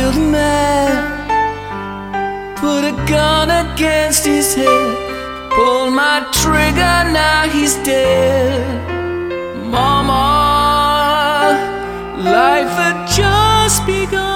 killed a man, put a gun against his head, pulled my trigger, now he's dead. Mama, life had just begun.